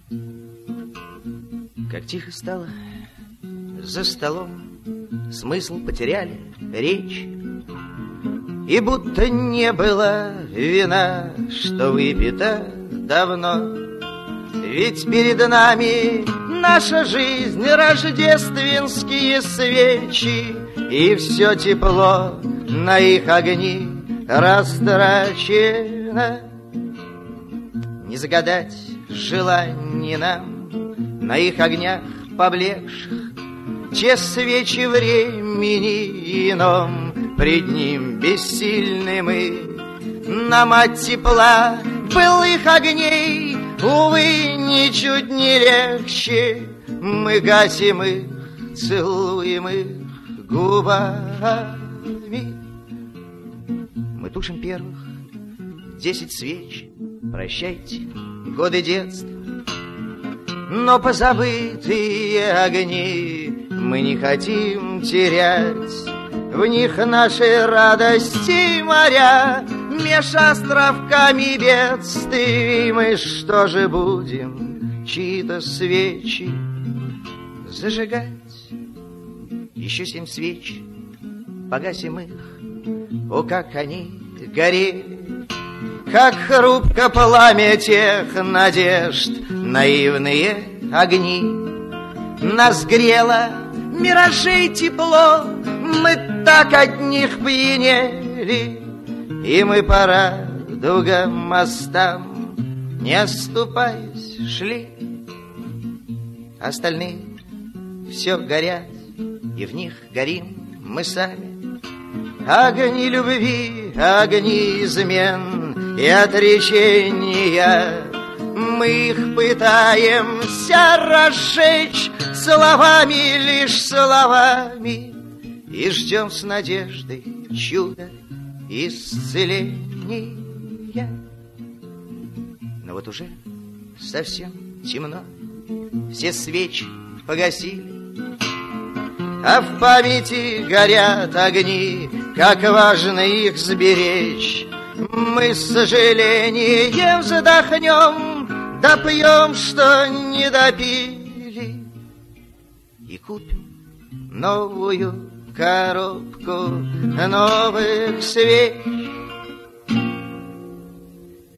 Как тихо стало за столом, смысл потеряли речь, и будто не было вина, что выпито давно. Ведь перед нами наша жизнь, рождественские свечи, и все тепло на их огни растрачено. Не загадать желаний нам на их огнях поблекших, те свечи времени ином, пред ним бессильны мы. Нам от тепла былых огней, увы, ничуть не легче. Мы гасим их, целуем их губами. Мы тушим первых 10 свеч. Прощайте, годы детства, но позабытые огни мы не хотим терять. В них наши радости моря, меж островками бедствий. Мы что же будем чьи-то свечи зажигать? Еще 7 свеч, погасим их, о, как они горели, как хрупко пламя тех надежд, наивные огни. Нас грело миражей тепло, мы так от них пьянели, и мы по радугам мостам, не оступаясь, шли. Остальные все горят, и в них горим мы сами. Огни любви, огни измен и отречения, мы их пытаемся разжечь словами, лишь словами, и ждем с надеждой чуда исцеления. Но вот уже совсем темно, все свечи погасили, а в памяти горят огни, как важно их сберечь. Мы с сожалением вздохнем, допьем, что не допили, и купим новую коробку новых свеч.